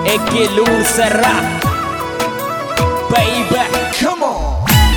Ekilur Serra, baby, come on.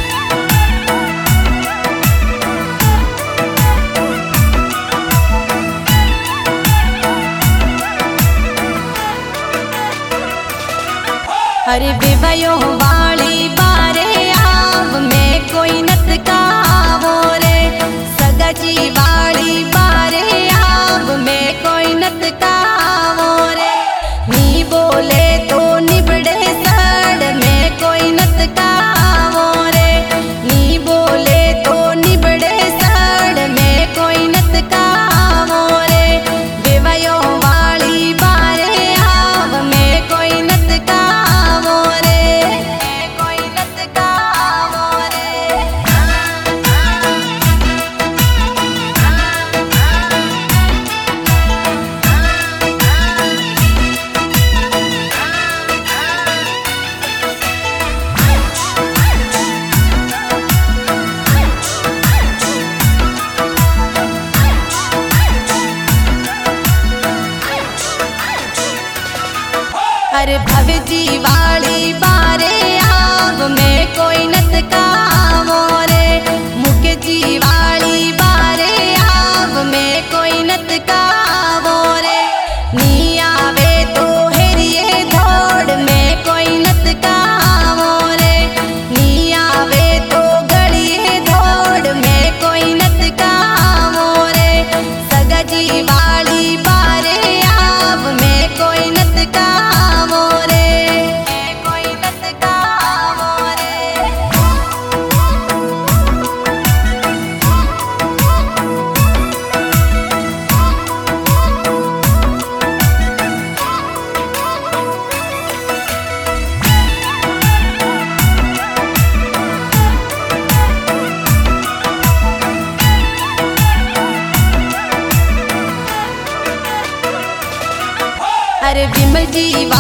अरे बेवयो वाली बारे आव में कोई नत कावो रे सगजी वाली बारे आव में कोई नत कावो रे नी बोले तो निबड़े सड़ में कोई नत कावो रे नी बोले तो निबड़े सड़ में कोई नत कावो रे बेवयो वाली बारे आव में कोई नत कावो अरे भवजी वाली बारे आव में कोई नत कावो रे मुख जी वाली बारे आव में कोई नत कावो रे नी आवे तो हेरिए धोड़ में कोई नत कावो रे नी आवे तो गड़िए धोड़ में कोई नत कावो रे सगजी वाली बारे आव में कोई नत कावो रे कोई नत कावो रे। अरे विमल जी